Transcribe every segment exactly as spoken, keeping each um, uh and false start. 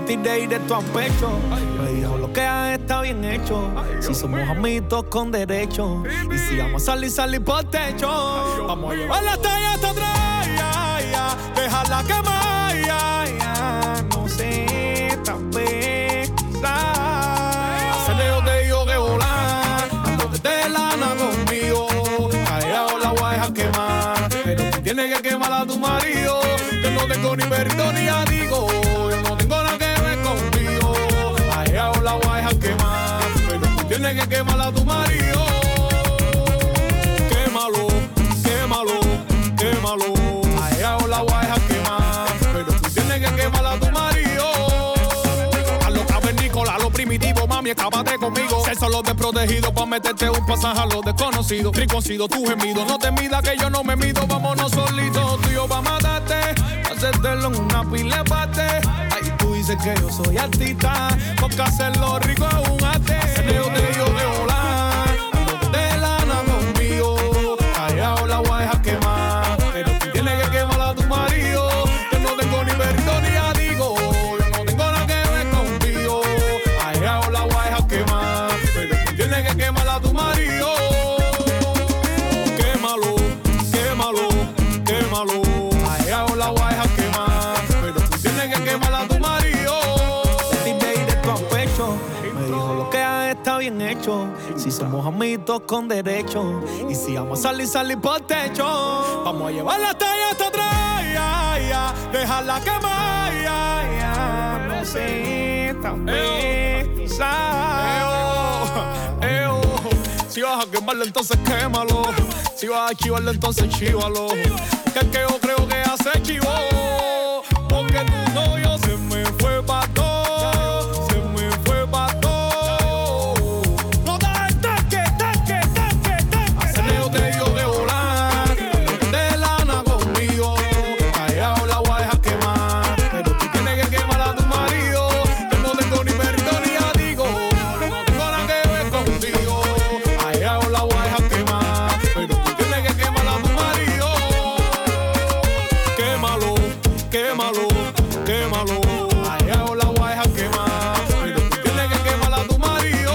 tiré directo a pecho. Me dijo lo que hagas está bien hecho. Si somos amiguitos con derecho. Y si vamos a salir, salir por techo. Vamos a llevar la talla hasta atrás. Ya, ya. Dejarla quemar. Ya, ya. No sé, tal vez, quizás. Hacerle yo te digo que volar. Ando desde lana conmigo. Callado la voy a dejar quemar. Pero tú tienes que quemar a tu marido. Yo no tengo ni perrito ni amigo. Yo no tengo nada que ver contigo. Callado la voy a dejar quemar. Pero tú tienes que quemar a tu marido. Quémalo, quémalo, quémalo. Callado la voy a dejar quemar. Pero tú tienes que quemar a tu marido. A lo cavernícola, a lo primitivo, mami, escápate conmigo. Ser solo desprotegido pa' meterte un pasaje a lo desconocido. Riconcido tu gemido, no te midas que yo no me mido. Vámonos solitos, tú y yo pa' matarte. Hacértelo en una pila de parte. Ahí tú dices que yo soy artista. Porque hacerlo rico es un arte. Hacerle yo te digo que volar. Ando de lana conmigo. Callado la voy a dejar quemar. Pero tú tienes que quemar a tu marido. Yo no tengo ni perrito ni amigo. Yo no tengo nada que ver contigo. Callado la voy a dejar quemar. Pero tú tienes que quemar a tu marido. Quémalo, quémalo, quémalo. Callado la voy a dejar quemar. Pero tú tienes que quemar a tu marido. Te tiré directo a pecho. Me dijo lo que hagas está bien hecho. Si somos amiguitos con derecho. Y si vamos a salir, salir por techo. Vamos a llevar la talla hasta atrás. Ya, ya. Dejarla quemar. Ya, ya. No sé, tal vez, quizás. Eo, si vas a quemarlo, entonces quémalo. Si vas a chivarlo, entonces chívalo. Que es que yo creo que ya se chivó. Porque tu novio se me fue pa' todo. Se me fue pa' todo. No da taque, taque, taque, taque. Hacerle yo te digo que volar. De lana conmigo. Callado la voy a dejar quemar. Pero tú tienes que quemar a tu marido. Yo no tengo ni perrito ni amigo. No tengo nada que ver contigo. Callado la voy a dejar quemar. Pero tú tienes que quemar a tu marido. Quémalo, quémalo, quémalo. Callado la voy a dejar quemar. Pero tú tienes que quemar a tu marido.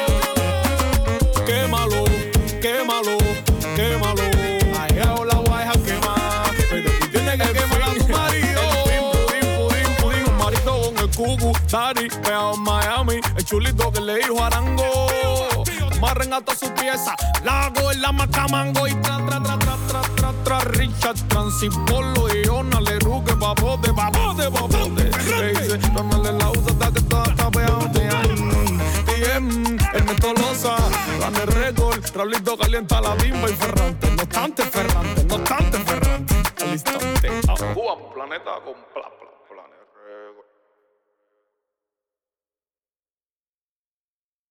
Quémalo, quémalo, quémalo. Callado la voy a dejar quemar. Pero tú tienes que quemar a tu marido. Pudín, pudín, pudín, un marito con el cucu. Dari, pegado en Miami. El chulito que le dijo Arango. Amarren hasta su pieza. La hago en la macamango. Y tra, tra, tra, tra, tra, tra, tra. Richard, Transipolo y Ona le ruque, papote, papote, papote. Le dice, Ronald la usa hasta que toda está peante. D M, Ernesto Loza, Rane Record, Raulito calienta la bimba y Ferrante. No obstante, Ferrante, no obstante, Ferrante. Al instante. Cuba, planeta con pla, pla.